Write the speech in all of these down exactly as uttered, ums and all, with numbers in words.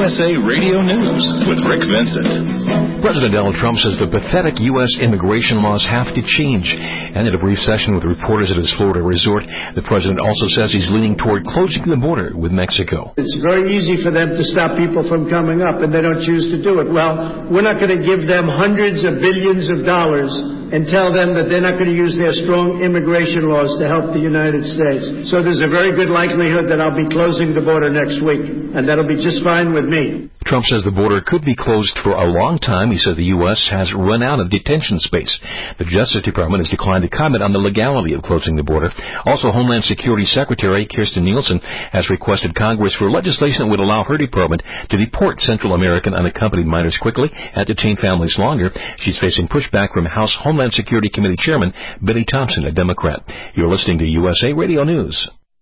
S A Radio News with Rick Vincent. President Donald Trump says the pathetic U S immigration laws have to change. And in a brief session with reporters at his Florida resort, the president also says he's leaning toward closing the border with Mexico. It's very easy for them to stop people from coming up, and they don't choose to do it. Well, we're not going to give them hundreds of billions of dollars and tell them that they're not going to use their strong immigration laws to help the United States. So there's a very good likelihood that I'll be closing the border next week, and that'll be just fine with me. Trump says the border could be closed for a long time. He says the U S has run out of detention space. The Justice Department has declined to comment on the legality of closing the border. Also, Homeland Security Secretary Kirstjen Nielsen has requested Congress for legislation that would allow her department to deport Central American unaccompanied minors quickly and detain families longer. She's facing pushback from House Homeland Security Committee Chairman Benny Thompson, a Democrat. You're listening to U S A Radio News.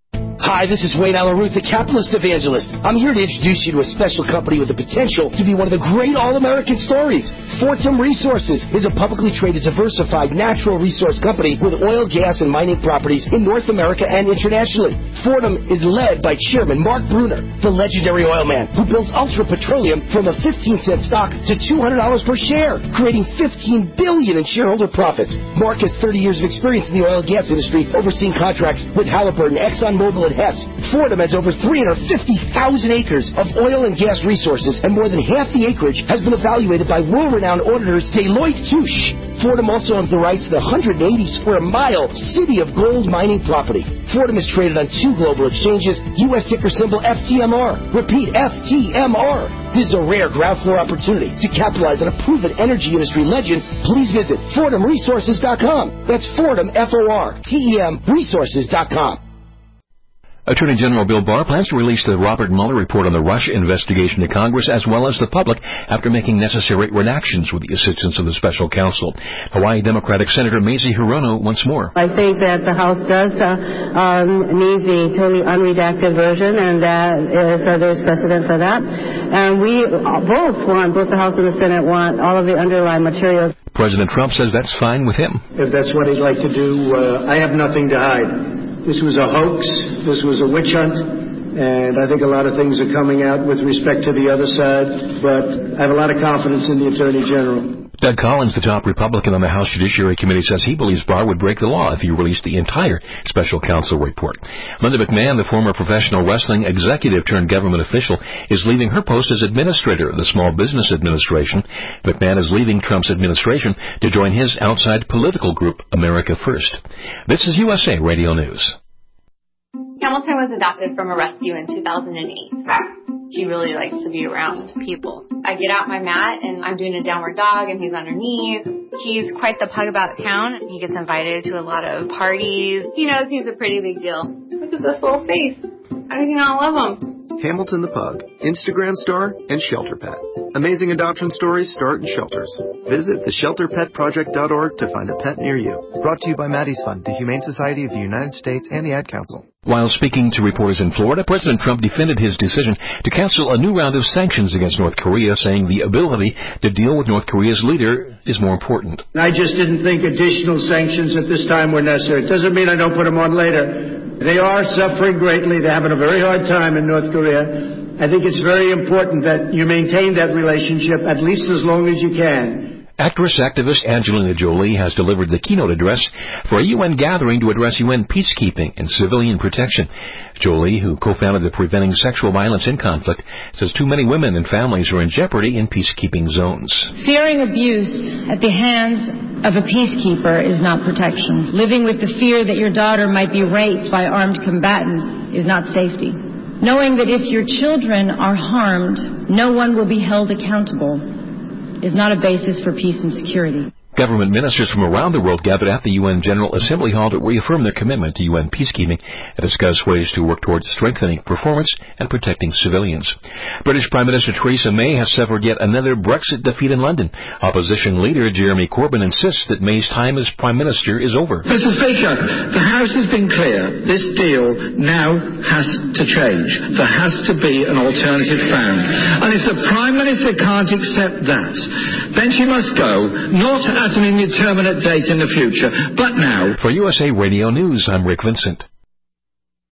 Hi, this is Wayne Allen-Ruth, the Capitalist Evangelist. I'm here to introduce you to a special company with the potential to be one of the great all-American stories. Fortum Resources is a publicly traded, diversified natural resource company with oil, gas, and mining properties in North America and internationally. Fortum is led by Chairman Mark Brunner, the legendary oil man who builds Ultra Petroleum from a fifteen cent stock to two hundred dollars per share, creating fifteen billion dollars in shareholder profits. Mark has thirty years of experience in the oil and gas industry, overseeing contracts with Halliburton, ExxonMobil, and Hess. Fortum has over three hundred fifty thousand acres of oil and gas resources, and more than half the acreage has been evaluated by world-renowned auditors Deloitte Touche. Fortum also owns the rights to the one hundred eighty square mile City of Gold mining property. Fortum is traded on two global exchanges, U S ticker symbol F T M R. Repeat, F T M R. This is a rare ground floor opportunity to capitalize on a proven energy industry legend. Please visit Fortum Resources dot com. That's Fortum, F O R T E M, Resources dot com. Attorney General Bill Barr plans to release the Robert Mueller report on the Russia investigation to Congress as well as the public after making necessary redactions with the assistance of the special counsel. Hawaii Democratic Senator Mazie Hirono once more. I think that the House does uh, um, need the totally unredacted version, and that is, uh, there's precedent for that. And we both want, both the House and the Senate want all of the underlying materials. President Trump says that's fine with him. If that's what he'd like to do, uh, I have nothing to hide. This was a hoax. This was a witch hunt. And I think a lot of things are coming out with respect to the other side. But I have a lot of confidence in the Attorney General. Doug Collins, the top Republican on the House Judiciary Committee, says he believes Barr would break the law if he released the entire special counsel report. Linda McMahon, the former professional wrestling executive turned government official, is leaving her post as administrator of the Small Business Administration. McMahon is leaving Trump's administration to join his outside political group, America First. This is U S A Radio News. Hamilton was adopted from a rescue in two thousand eight. He really likes to be around people. I get out my mat and I'm doing a downward dog and he's underneath. He's quite the pug about town. He gets invited to a lot of parties. He knows he's a pretty big deal. Look at this little face. How could you not love him? Hamilton the Pug, Instagram star, and Shelter Pet. Amazing adoption stories start in shelters. Visit the shelter pet project dot org to find a pet near you. Brought to you by Maddie's Fund, the Humane Society of the United States, and the Ad Council. While speaking to reporters in Florida, President Trump defended his decision to cancel a new round of sanctions against North Korea, saying the ability to deal with North Korea's leader is more important. I just didn't think additional sanctions at this time were necessary. It doesn't mean I don't put them on later. They are suffering greatly. They're having a very hard time in North Korea. I think it's very important that you maintain that relationship at least as long as you can. Actress-activist Angelina Jolie has delivered the keynote address for a U N gathering to address U N peacekeeping and civilian protection. Jolie, who co-founded the Preventing Sexual Violence in Conflict, says too many women and families are in jeopardy in peacekeeping zones. Fearing abuse at the hands of a peacekeeper is not protection. Living with the fear that your daughter might be raped by armed combatants is not safety. Knowing that if your children are harmed, no one will be held accountable is not a basis for peace and security. Government ministers from around the world gathered at the U N General Assembly Hall to reaffirm their commitment to U N peacekeeping and discuss ways to work towards strengthening performance and protecting civilians. British Prime Minister Theresa May has suffered yet another Brexit defeat in London. Opposition leader Jeremy Corbyn insists that May's time as Prime Minister is over. Mister Speaker, the House has been clear. This deal now has to change. There has to be an alternative found. And if the Prime Minister can't accept that, then she must go, not at an indeterminate date in the future, but now. For U S A Radio News, I'm Rick Vincent.